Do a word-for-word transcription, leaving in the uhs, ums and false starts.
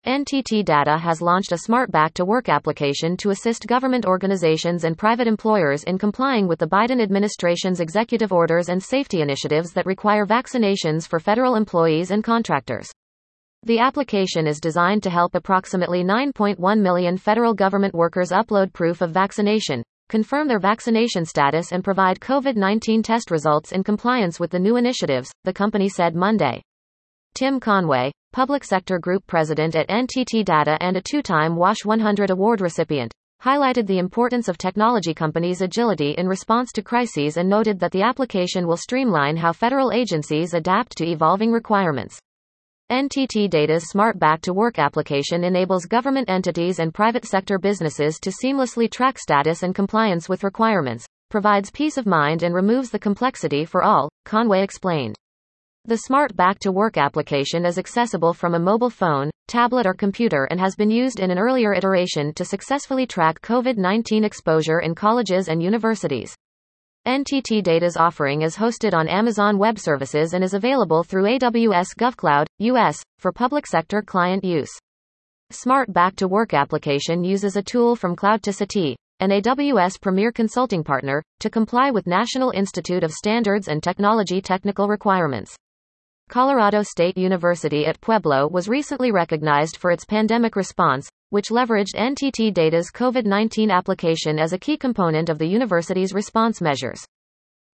N T T Data has launched a smart back-to-work application to assist government organizations and private employers in complying with the Biden administration's executive orders and safety initiatives that require vaccinations for federal employees and contractors. The application is designed to help approximately nine point one million federal government workers upload proof of vaccination, confirm their vaccination status, and provide COVID nineteen test results in compliance with the new initiatives, the company said Monday. Tim Conway, Public Sector Group President at N T T Data and a two-time WASH one hundred award recipient, highlighted the importance of technology companies' agility in response to crises and noted that the application will streamline how federal agencies adapt to evolving requirements. N T T Data's Smart Back-to-Work application enables government entities and private sector businesses to seamlessly track status and compliance with requirements, provides peace of mind and removes the complexity for all, Conway explained. The Smart Back-to-Work application is accessible from a mobile phone, tablet or computer and has been used in an earlier iteration to successfully track COVID nineteen exposure in colleges and universities. N T T Data's offering is hosted on Amazon Web Services and is available through A W S GovCloud, U S, for public sector client use. Smart Back-to-Work application uses a tool from Cloud to City, an A W S premier consulting partner, to comply with National Institute of Standards and Technology technical requirements. Colorado State University at Pueblo was recently recognized for its pandemic response, which leveraged N T T Data's COVID nineteen application as a key component of the university's response measures.